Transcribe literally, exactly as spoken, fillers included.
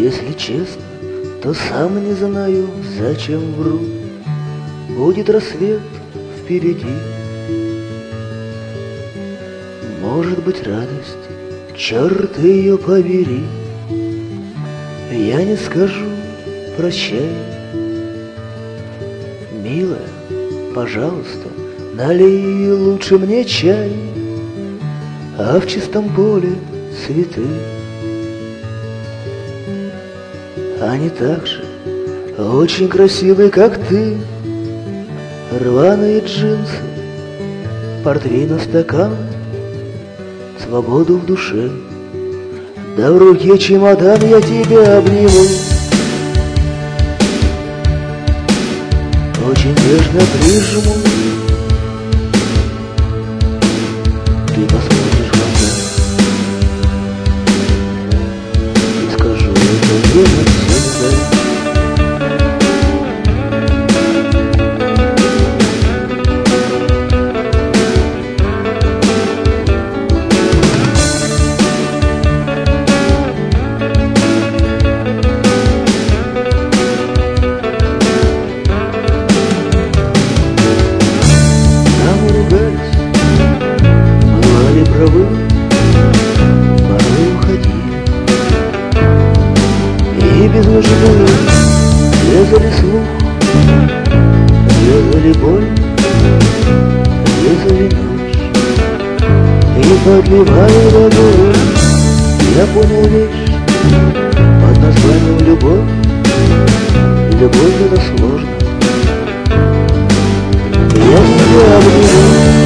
Если честно, то сам не знаю, зачем вру. Будет рассвет впереди. Может быть, радость, черт ее побери. Я не скажу прощай. Милая, пожалуйста, налей лучше мне чай, а в чистом поле цветы. Они так же очень красивы, как ты. Рваные джинсы, портвейн на стакан, свободу в душе. Да в руке чемодан, я тебя обниму. Очень нежно прижму. Ты посмотришь в глаза и скажу, это не навсегда. Порой уходили и без нужды резали слух, резали боль, резали ночь. И подливая водой, я понял вещь под названием любовь. Любовь — это сложно. Я тебя обниму.